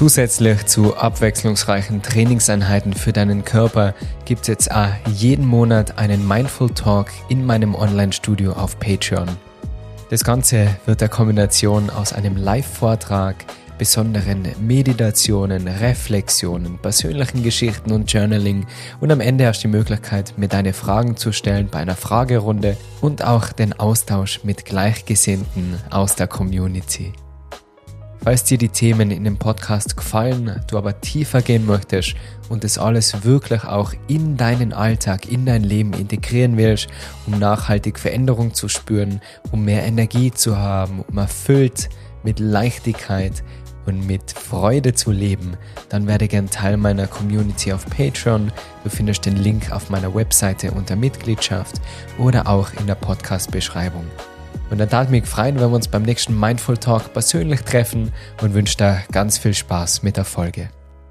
Zusätzlich zu abwechslungsreichen Trainingseinheiten für deinen Körper gibt es jetzt auch jeden Monat einen Mindful Talk in meinem Online-Studio auf Patreon. Das Ganze wird eine Kombination aus einem Live-Vortrag, besonderen Meditationen, Reflexionen, persönlichen Geschichten und Journaling und am Ende hast du die Möglichkeit, mir deine Fragen zu stellen bei einer Fragerunde und auch den Austausch mit Gleichgesinnten aus der Community. Falls dir die Themen in dem Podcast gefallen, du aber tiefer gehen möchtest und das alles wirklich auch in deinen Alltag, in dein Leben integrieren willst, um nachhaltig Veränderung zu spüren, um mehr Energie zu haben, um erfüllt mit Leichtigkeit und mit Freude zu leben, dann werde gern Teil meiner Community auf Patreon. Du findest den Link auf meiner Webseite unter Mitgliedschaft oder auch in der Podcast-Beschreibung. Und dann darf mich freuen, wenn wir uns beim nächsten Mindful Talk persönlich treffen und wünsche dir ganz viel Spaß mit der Folge.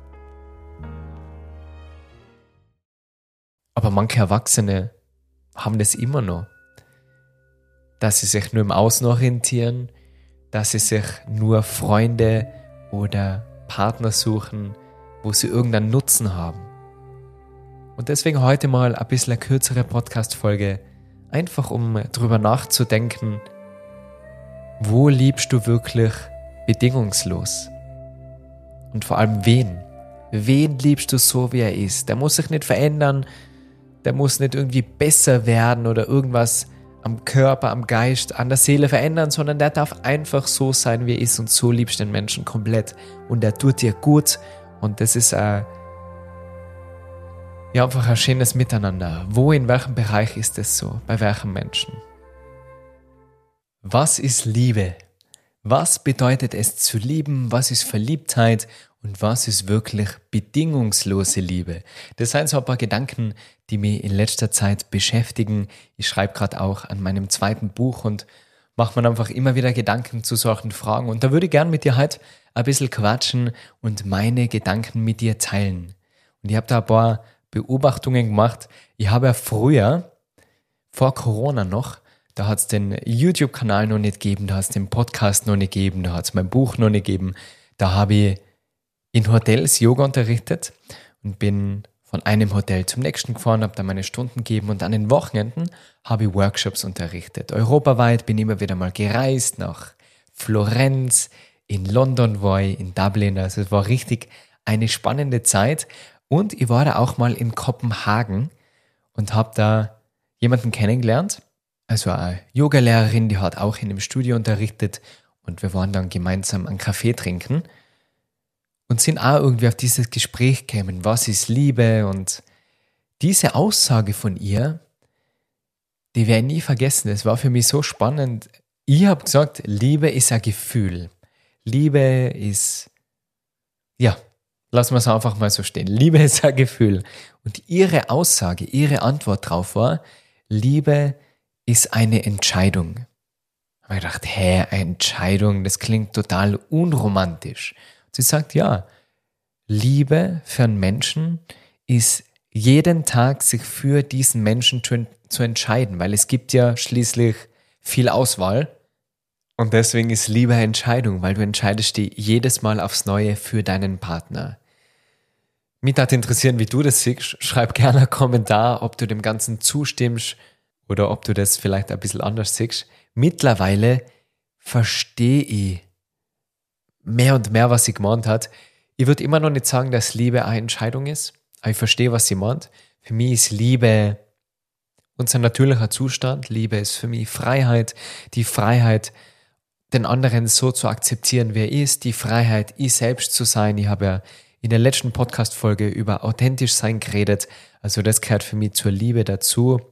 Aber manche Erwachsene haben das immer noch, dass sie sich nur im Außen orientieren, dass sie sich nur Freunde oder Partner suchen, wo sie irgendeinen Nutzen haben. Und deswegen heute mal ein bisschen eine kürzere Podcast-Folge, einfach um drüber nachzudenken, wo liebst du wirklich bedingungslos? Und vor allem wen? Wen liebst du so, wie er ist? Der muss sich nicht verändern, der muss nicht irgendwie besser werden oder irgendwas am Körper, am Geist, an der Seele verändern, sondern der darf einfach so sein, wie er ist und so liebst du den Menschen komplett und der tut dir gut und das ist einfach ein schönes Miteinander. Wo, in welchem Bereich ist es so? Bei welchem Menschen? Was ist Liebe? Was bedeutet es zu lieben? Was ist Verliebtheit? Und was ist wirklich bedingungslose Liebe? Das sind so ein paar Gedanken, die mich in letzter Zeit beschäftigen. Ich schreibe gerade auch an meinem zweiten Buch und mache mir einfach immer wieder Gedanken zu solchen Fragen. Und da würde ich gern mit dir heute ein bisschen quatschen und meine Gedanken mit dir teilen. Und ich habe da ein paar Beobachtungen gemacht. Ich habe ja früher, vor Corona noch, da hat es den YouTube-Kanal noch nicht gegeben, da hat es den Podcast noch nicht gegeben, da hat es mein Buch noch nicht gegeben. Da habe ich in Hotels Yoga unterrichtet und bin von einem Hotel zum nächsten gefahren, habe da meine Stunden gegeben und an den Wochenenden habe ich Workshops unterrichtet. Europaweit bin ich immer wieder mal gereist, nach Florenz, in London war ich, in Dublin, also es war richtig eine spannende Zeit. Und ich war da auch mal in Kopenhagen und habe da jemanden kennengelernt, also eine Yogalehrerin, die hat auch in dem Studio unterrichtet und wir waren dann gemeinsam einen Kaffee trinken und sind auch irgendwie auf dieses Gespräch gekommen, was ist Liebe, und diese Aussage von ihr, die werde ich nie vergessen, das war für mich so spannend. Ich habe gesagt, Liebe ist ein Gefühl, Liebe ist, lassen wir es einfach mal so stehen. Liebe ist ein Gefühl. Und ihre Aussage, ihre Antwort drauf war, Liebe ist eine Entscheidung. Da habe ich gedacht, eine Entscheidung, das klingt total unromantisch. Und sie sagt, ja, Liebe für einen Menschen ist jeden Tag sich für diesen Menschen zu entscheiden, weil es gibt ja schließlich viel Auswahl. Und deswegen ist Liebe eine Entscheidung, weil du entscheidest dich jedes Mal aufs Neue für deinen Partner. Mich würde interessieren, wie du das siehst. Schreib gerne einen Kommentar, ob du dem Ganzen zustimmst oder ob du das vielleicht ein bisschen anders siehst. Mittlerweile verstehe ich mehr und mehr, was sie gemeint hat. Ich würde immer noch nicht sagen, dass Liebe eine Entscheidung ist, aber ich verstehe, was sie meint. Für mich ist Liebe unser natürlicher Zustand. Liebe ist für mich Freiheit, die Freiheit, den anderen so zu akzeptieren, wer er ist, die Freiheit, ich selbst zu sein. Ich habe ja in der letzten Podcast-Folge über authentisch sein geredet, also das gehört für mich zur Liebe dazu.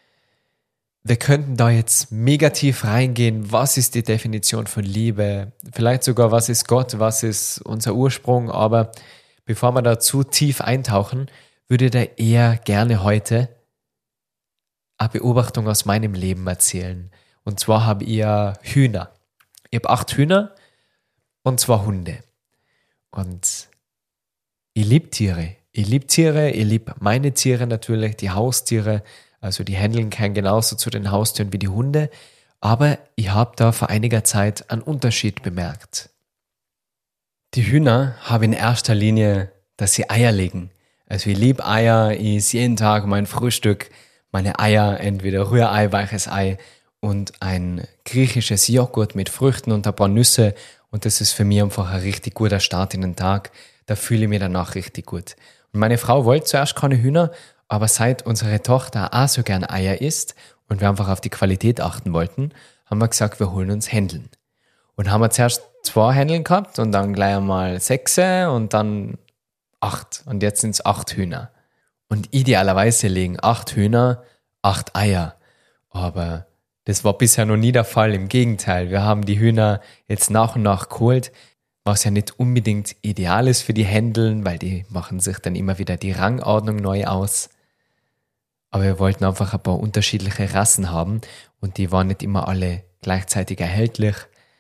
Wir könnten da jetzt mega tief reingehen, was ist die Definition von Liebe, vielleicht sogar, was ist Gott, was ist unser Ursprung, aber bevor wir da zu tief eintauchen, würde ich da eher gerne heute eine Beobachtung aus meinem Leben erzählen. Und zwar habe ich Hühner. Ich habe 8 Hühner und 2 Hunde. Und ich liebe Tiere. Ich liebe meine Tiere natürlich, die Haustiere. Also die handeln kein genauso zu den Haustieren wie die Hunde. Aber ich habe da vor einiger Zeit einen Unterschied bemerkt. Die Hühner haben in erster Linie, dass sie Eier legen. Also ich liebe Eier, ich esse jeden Tag mein Frühstück, meine Eier, entweder Rührei, weiches Ei und ein griechisches Joghurt mit Früchten und ein paar Nüsse. Und das ist für mich einfach ein richtig guter Start in den Tag. Da fühle ich mich danach richtig gut. Und meine Frau wollte zuerst keine Hühner, aber seit unsere Tochter auch so gern Eier isst und wir einfach auf die Qualität achten wollten, haben wir gesagt, wir holen uns Händeln. Und haben wir zuerst 2 Händeln gehabt und dann gleich einmal 6 und dann 8. Und jetzt sind es 8 Hühner. Und idealerweise legen 8 Hühner 8 Eier. Aber das war bisher noch nie der Fall. Im Gegenteil, wir haben die Hühner jetzt nach und nach geholt, was ja nicht unbedingt ideal ist für die Händeln, weil die machen sich dann immer wieder die Rangordnung neu aus. Aber wir wollten einfach ein paar unterschiedliche Rassen haben und die waren nicht immer alle gleichzeitig erhältlich.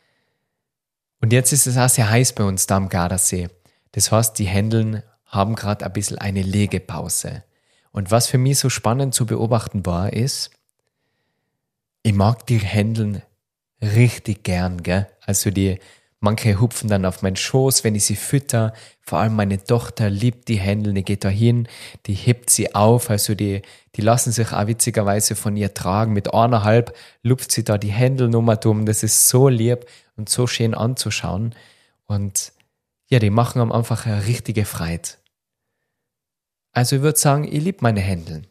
Und jetzt ist es auch sehr heiß bei uns da am Gardasee. Das heißt, die Händeln haben gerade ein bisschen eine Legepause. Und was für mich so spannend zu beobachten war, ist, ich mag die Händeln richtig gern, gell? Also manche hupfen dann auf meinen Schoß, wenn ich sie fütter. Vor allem meine Tochter liebt die Händeln, die geht da hin, die hebt sie auf, also die lassen sich auch witzigerweise von ihr tragen. Mit 1,5 lupft sie da die Händel nochmal dumm. Das ist so lieb und so schön anzuschauen. Und ja, die machen einem einfach eine richtige Freude. Also ich würde sagen, ich liebe meine Händeln.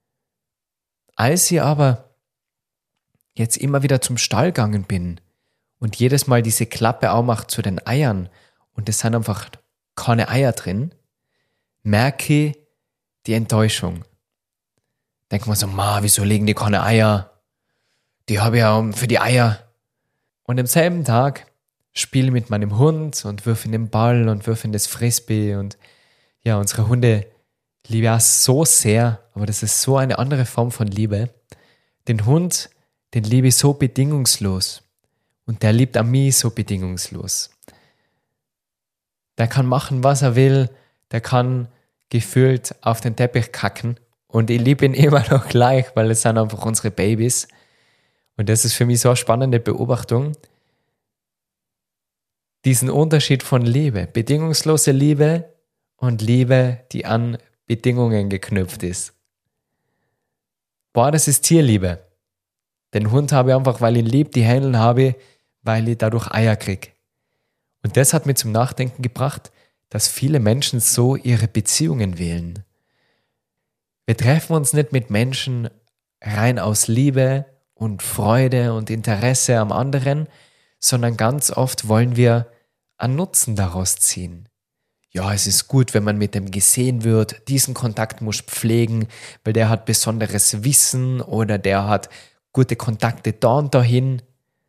Als ich aber jetzt immer wieder zum Stall gegangen bin und jedes Mal diese Klappe aufmacht zu den Eiern und es sind einfach keine Eier drin, merke ich die Enttäuschung. Denk mir so, wieso legen die keine Eier? Die habe ich ja für die Eier. Und am selben Tag spiele ich mit meinem Hund und wirf in den Ball und wirf in das Frisbee und ja, unsere Hunde liebe ich auch so sehr, aber das ist so eine andere Form von Liebe. Den Hund, den liebe ich so bedingungslos und der liebt an mich so bedingungslos. Der kann machen, was er will, der kann gefühlt auf den Teppich kacken und ich liebe ihn immer noch gleich, weil es sind einfach unsere Babys. Und das ist für mich so eine spannende Beobachtung. Diesen Unterschied von Liebe, bedingungslose Liebe und Liebe, die an Bedingungen geknüpft ist. Das ist Tierliebe. Den Hund habe ich einfach, weil ich ihn liebe, die Händeln habe ich, weil ich dadurch Eier kriege. Und das hat mich zum Nachdenken gebracht, dass viele Menschen so ihre Beziehungen wählen. Wir treffen uns nicht mit Menschen rein aus Liebe und Freude und Interesse am anderen, sondern ganz oft wollen wir einen Nutzen daraus ziehen. Ja, es ist gut, wenn man mit dem gesehen wird, diesen Kontakt muss pflegen, weil der hat besonderes Wissen oder der hat gute Kontakte da und dahin.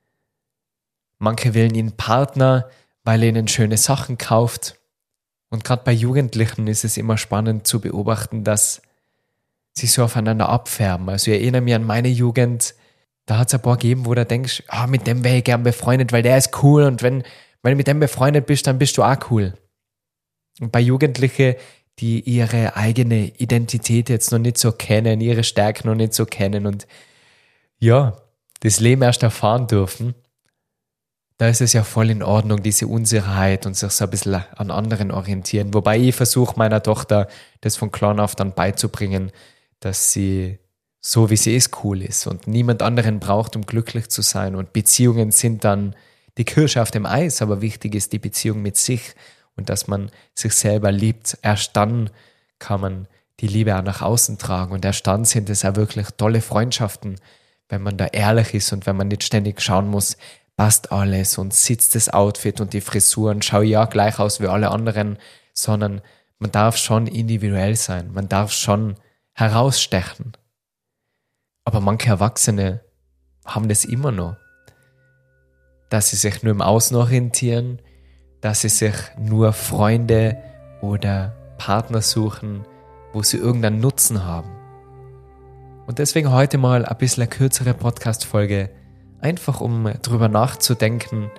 Manche wählen ihn Partner, weil er ihnen schöne Sachen kauft. Und gerade bei Jugendlichen ist es immer spannend zu beobachten, dass sie so aufeinander abfärben. Also ich erinnere mich an meine Jugend, da hat es ein paar gegeben, wo du denkst, mit dem wäre ich gern befreundet, weil der ist cool und wenn du mit dem befreundet bist, dann bist du auch cool. Und bei Jugendlichen, die ihre eigene Identität jetzt noch nicht so kennen, ihre Stärken noch nicht so kennen und ja, das Leben erst erfahren dürfen, da ist es ja voll in Ordnung, diese Unsicherheit und sich so ein bisschen an anderen orientieren. Wobei ich versuche meiner Tochter das von klein auf dann beizubringen, dass sie so wie sie ist cool ist und niemand anderen braucht, um glücklich zu sein. Und Beziehungen sind dann die Kirsche auf dem Eis, aber wichtig ist die Beziehung mit sich und dass man sich selber liebt. Erst dann kann man die Liebe auch nach außen tragen und erst dann sind es auch wirklich tolle Freundschaften, wenn man da ehrlich ist und wenn man nicht ständig schauen muss, passt alles und sitzt das Outfit und die Frisuren, schaue ja gleich aus wie alle anderen, sondern man darf schon individuell sein, man darf schon herausstechen. Aber manche Erwachsene haben das immer noch, dass sie sich nur im Außen orientieren, dass sie sich nur Freunde oder Partner suchen, wo sie irgendeinen Nutzen haben. Und deswegen heute mal ein bisschen eine kürzere Podcast-Folge, einfach um drüber nachzudenken,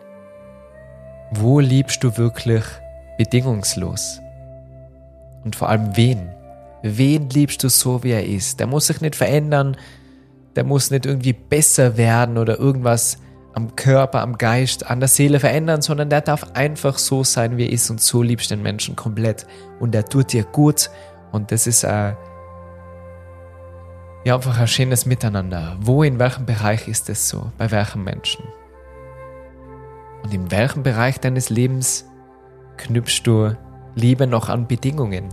wo liebst du wirklich bedingungslos? Und vor allem wen? Wen liebst du so, wie er ist? Der muss sich nicht verändern, der muss nicht irgendwie besser werden oder irgendwas am Körper, am Geist, an der Seele verändern, sondern der darf einfach so sein, wie er ist und so liebst den Menschen komplett und der tut dir gut und das ist einfach ein schönes Miteinander. Wo, in welchem Bereich ist es so? Bei welchem Menschen? Und in welchem Bereich deines Lebens knüpfst du Liebe noch an Bedingungen?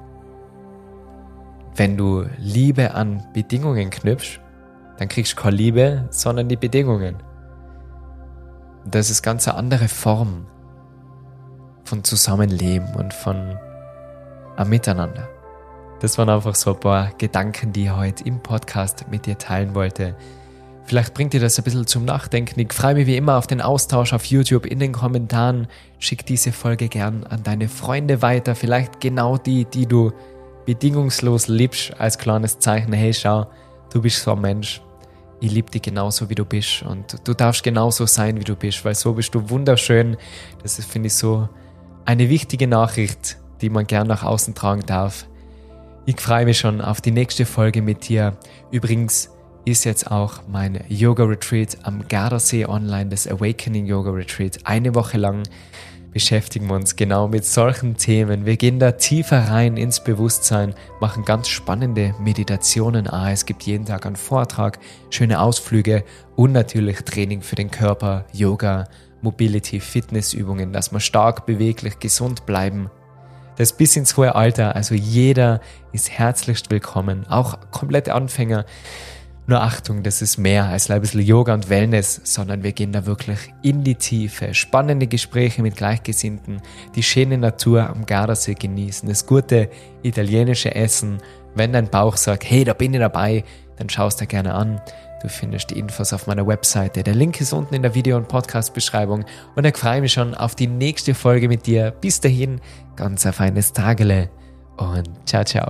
Wenn du Liebe an Bedingungen knüpfst, dann kriegst du keine Liebe, sondern die Bedingungen. Und das ist ganz eine andere Form von Zusammenleben und von einem Miteinander. Das waren einfach so ein paar Gedanken, die ich heute im Podcast mit dir teilen wollte. Vielleicht bringt dir das ein bisschen zum Nachdenken. Ich freue mich wie immer auf den Austausch auf YouTube in den Kommentaren. Schick diese Folge gern an deine Freunde weiter. Vielleicht genau die du bedingungslos liebst, als kleines Zeichen. Hey, schau, du bist so ein Mensch. Ich liebe dich genauso, wie du bist. Und du darfst genauso sein, wie du bist, weil so bist du wunderschön. Das ist, finde ich, so eine wichtige Nachricht, die man gern nach außen tragen darf. Ich freue mich schon auf die nächste Folge mit dir. Übrigens ist jetzt auch mein Yoga-Retreat am Gardasee online, das Awakening Yoga Retreat. Eine Woche lang beschäftigen wir uns genau mit solchen Themen. Wir gehen da tiefer rein ins Bewusstsein, machen ganz spannende Meditationen. Es gibt jeden Tag einen Vortrag, schöne Ausflüge und natürlich Training für den Körper, Yoga, Mobility, Fitnessübungen, dass wir stark, beweglich, gesund bleiben. Das bis ins hohe Alter, also jeder ist herzlichst willkommen, auch komplette Anfänger. Nur Achtung, das ist mehr als ein bisschen Yoga und Wellness, sondern wir gehen da wirklich in die Tiefe. Spannende Gespräche mit Gleichgesinnten, die schöne Natur am Gardasee genießen, das gute italienische Essen. Wenn dein Bauch sagt, hey, da bin ich dabei, dann schaust du gerne an. Du findest die Infos auf meiner Webseite. Der Link ist unten in der Video- und Podcast-Beschreibung. Und ich freue mich schon auf die nächste Folge mit dir. Bis dahin, ganz ein feines Tagele und ciao, ciao.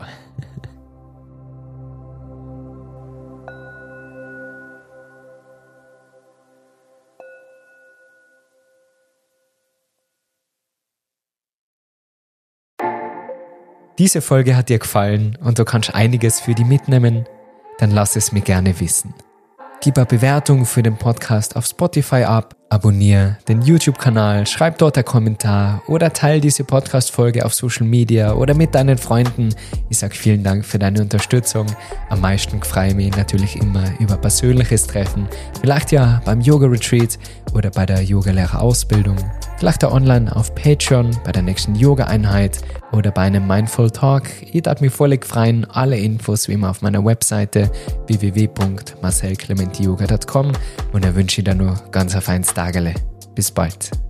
Diese Folge hat dir gefallen und du kannst einiges für dich mitnehmen, dann lass es mir gerne wissen. Gib eine Bewertung für den Podcast auf Spotify ab, abonniere den YouTube-Kanal, schreib dort einen Kommentar oder teile diese Podcast-Folge auf Social Media oder mit deinen Freunden. Ich sage vielen Dank für deine Unterstützung. Am meisten freue ich mich natürlich immer über persönliches Treffen. Vielleicht ja beim Yoga-Retreat oder bei der Yogalehrerausbildung. Vielleicht auch online auf Patreon bei der nächsten Yoga-Einheit oder bei einem Mindful Talk. Ich darf mich völlig freuen. Alle Infos wie immer auf meiner Webseite www.marcelclementiyoga.com und ich wünsche dir nur ganz ein feines Tagele. Bis bald.